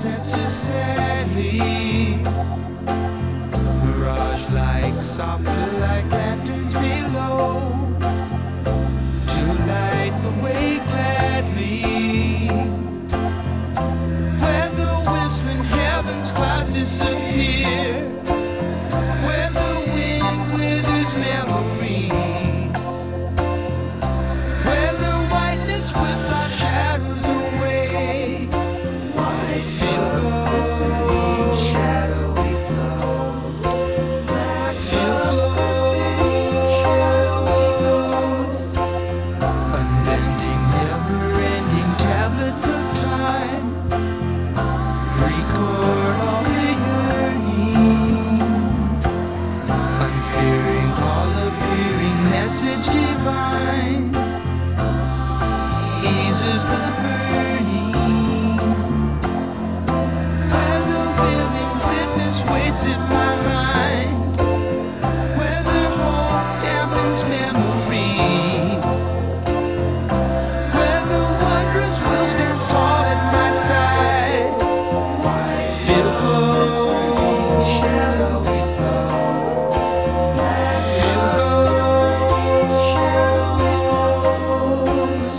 senses sadly. Mirage like, softly like lanterns below, to light the way gladly. Where the whistling heavens clouds disappear, where the wind withers memory, where the whiteness whisks our shadows away. White feel the city, shadowy flow. Feel unending, never-ending tablets of time. Record all the yearning, unfearing, all-appearing message divine. Eases the burning, where the willing witness waits at my mind, where the hope dampens memory, where the wondrous will stands tall at my side. Feel flow, shadowy flow. Feel goes, shadowy goes.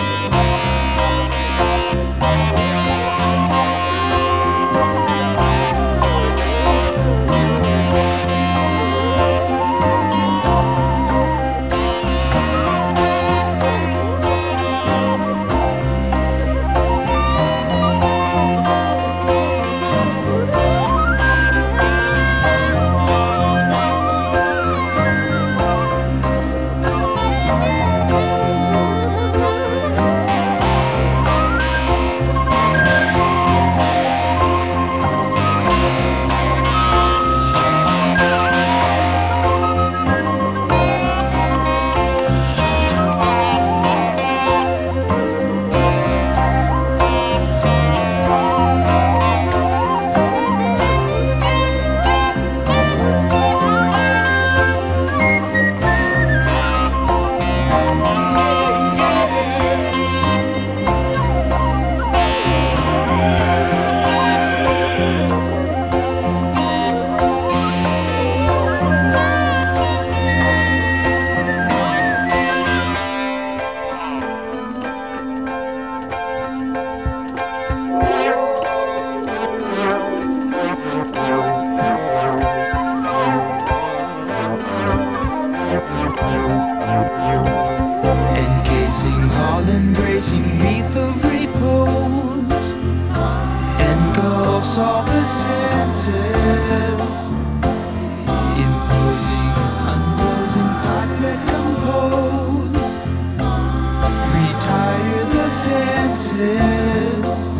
Encasing, all-embracing wreath of repose, engulfs all the senses, imposing, unclosing thoughts that compose, retire the fences.